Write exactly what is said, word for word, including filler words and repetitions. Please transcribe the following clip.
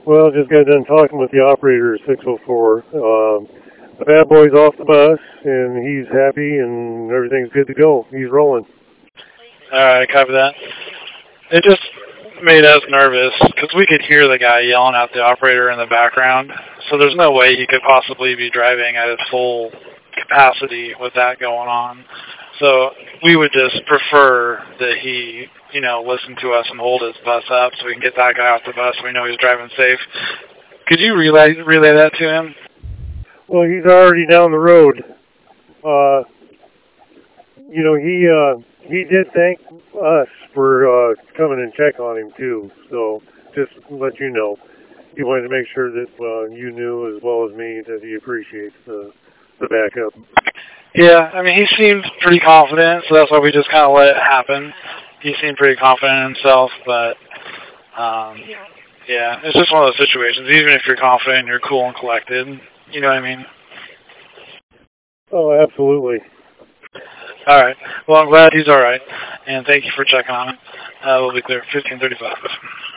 Well, just got done talking with the operator at six oh four. Um, the bad boy's off the bus, and he's happy, and everything's good to go. He's rolling. All right, copy that. It just made us nervous because we could hear the guy yelling at the operator in the background. So there's no way he could possibly be driving at his full capacity with that going on. So we would just prefer that he, you know, listen to us and hold his bus up so we can get that guy off the bus so we know he's driving safe. Could you relay relay that to him? Well, he's already down the road. Uh, you know, he uh, he did thank us for uh, coming and check on him too. So just to let you know, he wanted to make sure that uh, you knew as well as me that he appreciates the the backup. Yeah, I mean, he seemed pretty confident, so that's why we just kind of let it happen. He seemed pretty confident in himself, but um, yeah, it's just one of those situations. Even if you're confident, you're cool and collected. You know what I mean? Oh, absolutely. All right. Well, I'm glad he's all right, and thank you for checking on him. Uh, we'll be clear. fifteen thirty-five.